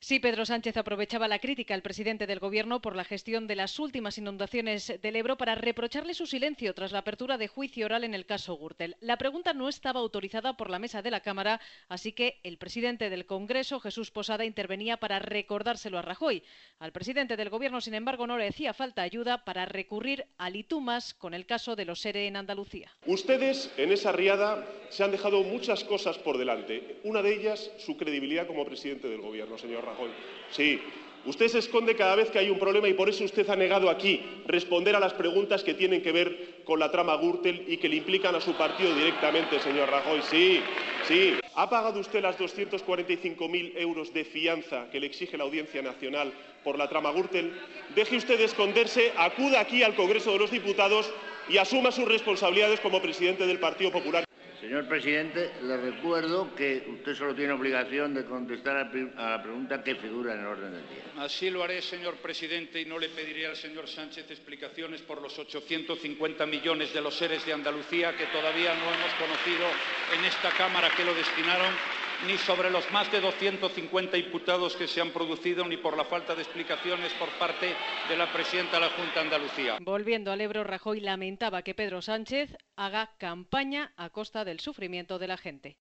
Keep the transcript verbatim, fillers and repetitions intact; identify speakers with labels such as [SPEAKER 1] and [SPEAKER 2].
[SPEAKER 1] Sí, Pedro Sánchez aprovechaba la crítica al presidente del Gobierno por la gestión de las últimas inundaciones del Ebro para reprocharle su silencio tras la apertura de juicio oral en el caso Gürtel. La pregunta no estaba autorizada por la mesa de la Cámara, así que el presidente del Congreso, Jesús Posada, intervenía para recordárselo a Rajoy. Al presidente del Gobierno, sin embargo, no le hacía falta ayuda para recurrir al y tú más con el caso de los ERE en Andalucía.
[SPEAKER 2] Ustedes, en esa riada, se han dejado muchas cosas por delante. Una de ellas, su credibilidad como presidente del Gobierno, señor Rajoy. Sí, usted se esconde cada vez que hay un problema y por eso usted ha negado aquí responder a las preguntas que tienen que ver con la trama Gürtel y que le implican a su partido directamente, señor Rajoy. Sí, sí. ¿Ha pagado usted las doscientos cuarenta y cinco mil euros de fianza que le exige la Audiencia Nacional por la trama Gürtel? Deje usted de esconderse, acuda aquí al Congreso de los Diputados y asuma sus responsabilidades como presidente del Partido Popular.
[SPEAKER 3] Señor presidente, le recuerdo que usted solo tiene obligación de contestar a la pregunta que figura en el orden del día.
[SPEAKER 4] Así lo haré, señor presidente, y no le pediré al señor Sánchez explicaciones por los ochocientos cincuenta millones de los ERES de Andalucía que todavía no hemos conocido en esta Cámara que lo destinaron, ni sobre los más de doscientos cincuenta imputados que se han producido, ni por la falta de explicaciones por parte de la presidenta de la Junta de Andalucía.
[SPEAKER 1] Volviendo al Ebro, Rajoy lamentaba que Pedro Sánchez haga campaña a costa del sufrimiento de la gente.